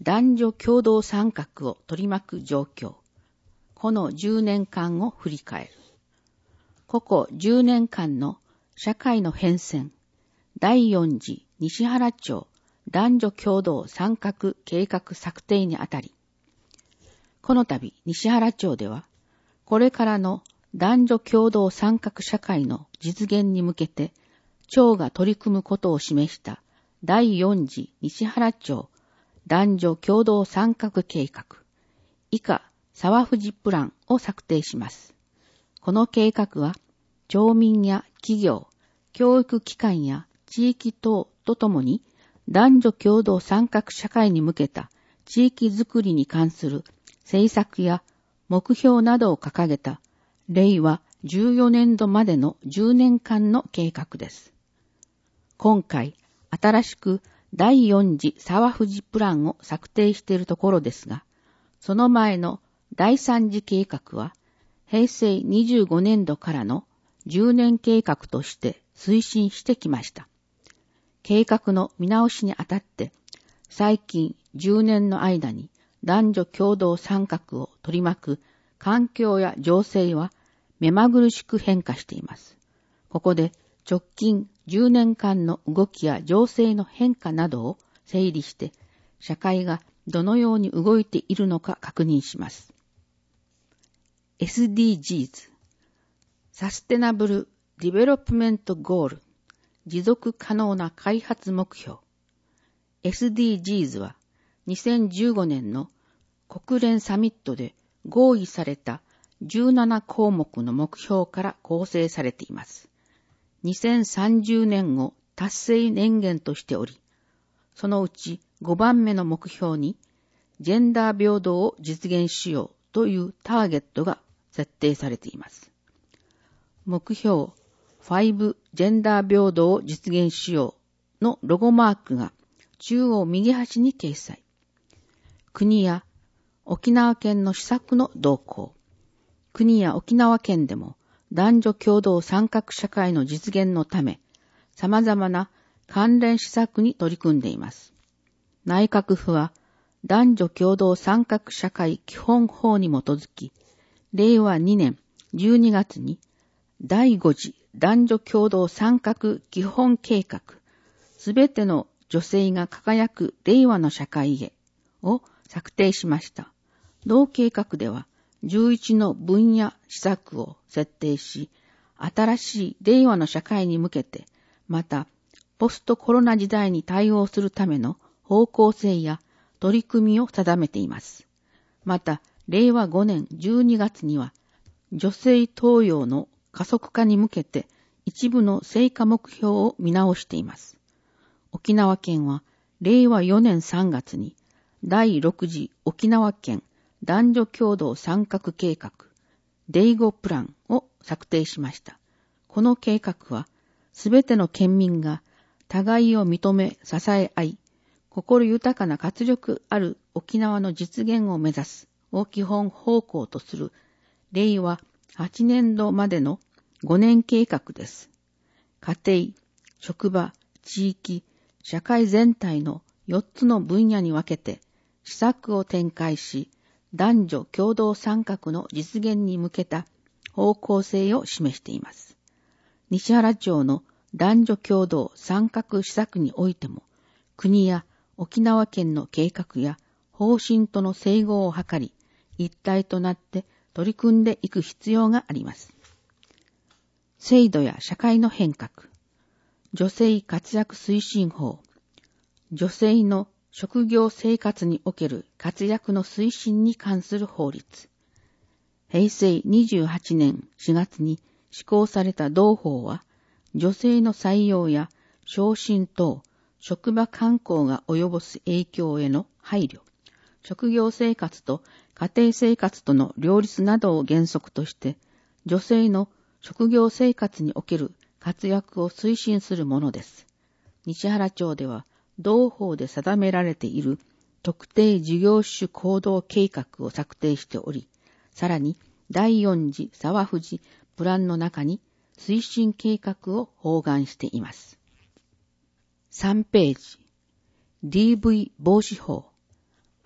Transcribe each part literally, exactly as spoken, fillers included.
男女共同参画を取り巻く状況。このじゅうねんかんを振り返る。ここじゅうねんかんの社会の変遷、だいよん次西原町男女共同参画計画策定にあたり、この度西原町では、これからの男女共同参画社会の実現に向けて、町が取り組むことを示しただいよん次西原町男女共同参画計画、以下沢藤プランを策定します。この計画は、町民や企業、教育機関や地域等とともに男女共同参画社会に向けた地域づくりに関する政策や目標などを掲げたれいわじゅうよねんどまでのじゅうねんかんの計画です。今回、新しくだいよん次沢藤プランを策定しているところですが、その前のだいさん次計画は、へいせいにじゅうごねんどからのじゅうねん計画として推進してきました。計画の見直しにあたって、最近じゅうねんの間に男女共同参画を取り巻く環境や情勢は目まぐるしく変化しています。ここで直近じゅうねんかんの動きや情勢の変化などを整理して、社会がどのように動いているのか確認します。エスディージーズ サステナブル・ディベロップメント・ゴール持続可能な開発目標 エスディージーズ はにせんじゅうごねんの国連サミットで合意されたじゅうななこうもくの目標から構成されています。にせんさんじゅうねんを達成年限としており、そのうちごばんめの目標にジェンダー平等を実現しようというターゲットが設定されています。目標ごジェンダー平等を実現しようのロゴマークが中央右端に掲載。国や沖縄県の施策の動向。国や沖縄県でも男女共同参画社会の実現のため、様々な関連施策に取り組んでいます。内閣府は男女共同参画社会基本法に基づき、れいわにねんじゅうにがつにだいご次男女共同参画基本計画、すべての女性が輝く令和の社会へを策定しました。同計画ではじゅういちの分野施策を設定し、新しい令和の社会に向けて、またポストコロナ時代に対応するための方向性や取り組みを定めています。また、れいわごねんじゅうにがつには、女性登用の加速化に向けて一部の成果目標を見直しています。沖縄県はれいわよねんさんがつにだいろく次沖縄県男女共同参画計画デイゴプランを策定しました。この計画はすべての県民が互いを認め支え合い、心豊かな活力ある沖縄の実現を目指すを基本方向とするれいわはちねんどまでのごねん計画です。家庭、職場、地域、社会全体のよっつの分野に分けて施策を展開し、男女共同参画の実現に向けた方向性を示しています。西原町の男女共同参画施策においても、国や沖縄県の計画や方針との整合を図り、一体となって取り組んでいく必要があります。制度や社会の変革、女性活躍推進法、女性の職業生活における活躍の推進に関する法律、へいせいにじゅうはちねんしがつに施行された同法は、女性の採用や昇進等、職場慣行が及ぼす影響への配慮、職業生活と家庭生活との両立などを原則として、女性の職業生活における活躍を推進するものです。西原町では、同法で定められている特定事業種行動計画を策定しており、さらにだいよん次沢藤プランの中に推進計画を包含しています。さんページ ディーブイ 防止法、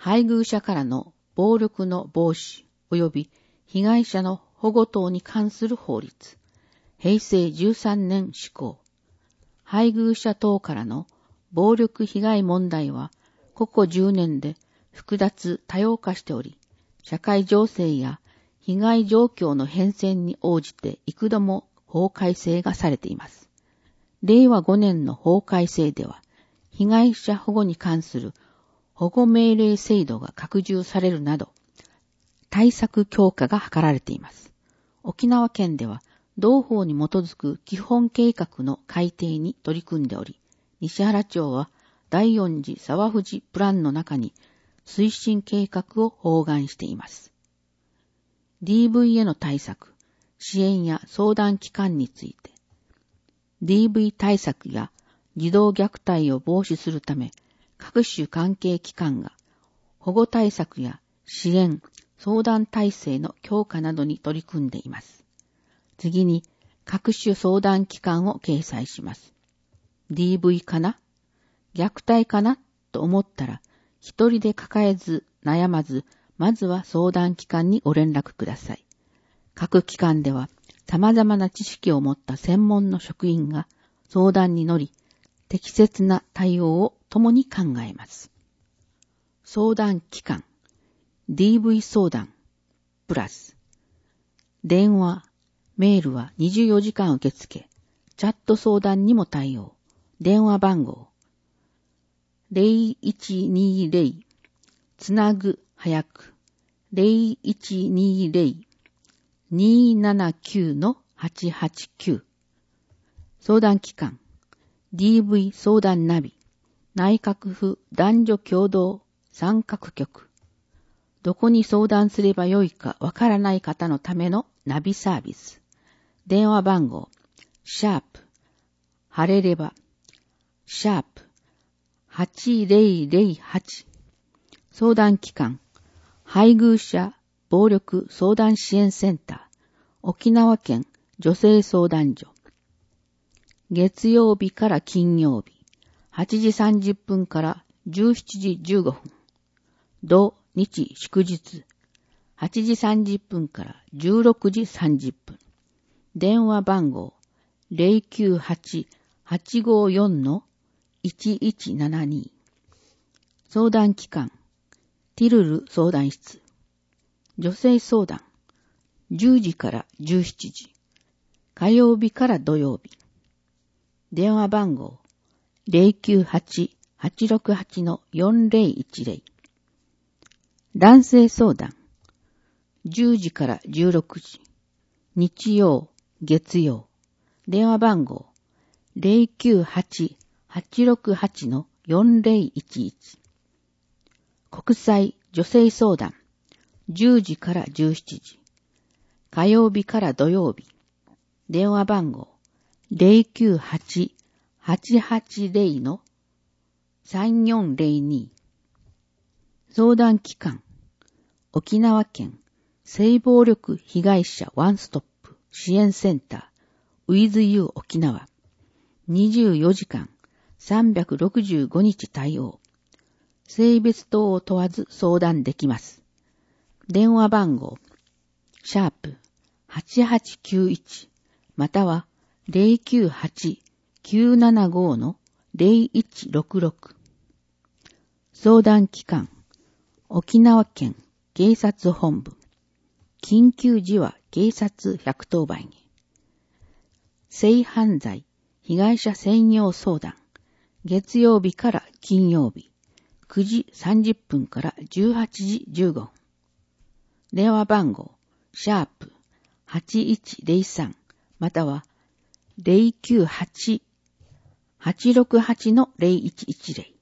配偶者からの暴力の防止及び被害者の保護等に関する法律、へいせいじゅうさんねん施行。配偶者等からの暴力被害問題は、ここじゅうねんで複雑多様化しており、社会情勢や被害状況の変遷に応じて幾度も法改正がされています。れいわごねんの法改正では、被害者保護に関する保護命令制度が拡充されるなど、対策強化が図られています。沖縄県では、同法に基づく基本計画の改定に取り組んでおり、西原町は第四次沢藤プランの中に推進計画を包含しています。ディーブイ への対策、支援や相談機関について、ディーブイ 対策や児童虐待を防止するため、各種関係機関が保護対策や支援、相談体制の強化などに取り組んでいます。次に、各種相談機関を掲載します。ディーブイ かな？虐待かな？と思ったら、一人で抱えず、悩まず、まずは相談機関にご連絡ください。各機関では、様々な知識を持った専門の職員が相談に乗り、適切な対応を共に考えます。相談機関、ディーブイ 相談、プラス、電話、メールはにじゅうよじかん受付、チャット相談にも対応。電話番号、ゼロいちにゼロ、つなぐ早く、ゼロいちにゼロ、にーななきゅうのはちはちきゅう。相談機関、ディーブイ 相談ナビ、内閣府男女共同参画局。どこに相談すればよいかわからない方のためのナビサービス。電話番号、シャープ、晴れれば、シャープ、はちゼロゼロはち。相談機関、配偶者暴力相談支援センター、沖縄県女性相談所。月曜日から金曜日、はちじさんじゅっぷんからじゅうしちじじゅうごふん。土日祝日、はちじさんじゅっぷんからじゅうろくじさんじゅっぷん。電話番号 ゼロきゅうはち はちごよん のいちいちななに。相談機関、ティルル相談室。女性相談、じゅうじからじゅうしちじ。火曜日から土曜日。電話番号 ゼロきゅうはち はちろくはち のよんゼロいちゼロ。男性相談、じゅうじからじゅうろくじ。日曜、月曜。電話番号 ゼロきゅうはち はちろくはち のよんゼロいちいち。国際女性相談、じゅうじからじゅうしちじ。火曜日から土曜日。電話番号 ゼロきゅうはち はちはちゼロ のさんよんゼロに。相談機関、沖縄県性暴力被害者ワンストップ支援センター With You 沖縄。にじゅうよじかんさんびゃくろくじゅうごにち対応。性別等を問わず相談できます。電話番号、シャープはちはちきゅういちまたはゼロきゅうはち きゅうななご のゼロいちろくろく。相談機関、沖縄県警察本部。緊急時は警察ひゃくとおばんへ。性犯罪被害者専用相談。月曜日から金曜日。くじさんじゅっぷんからじゅうはちじじゅうごふん。電話番号、シャープはちいちゼロさんまたはゼロきゅうはち はちろくはち のゼロいちいちゼロ。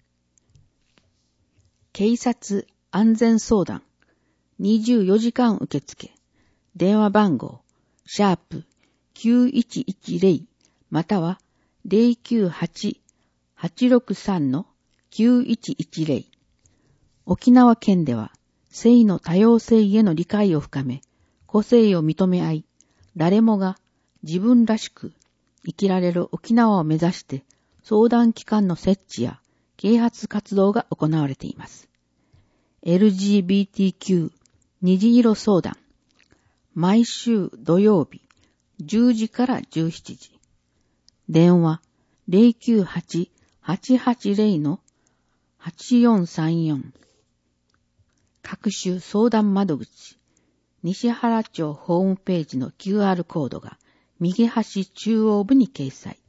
警察安全相談、にじゅうよじかん受付。電話番号、シャープきゅういちいちゼロまたはゼロきゅうはち はちろくさん のきゅういちいちゼロ。沖縄県では性の多様性への理解を深め、個性を認め合い、誰もが自分らしく生きられる沖縄を目指して相談機関の設置や啓発活動が行われています。 エルジービーティーキュー 虹色相談。毎週土曜日じゅうじからじゅうしちじ。電話 ゼロきゅうはち はちはちゼロ はちよんさんよん。各種相談窓口。西原町ホームページの キューアール コードが右端中央部に掲載。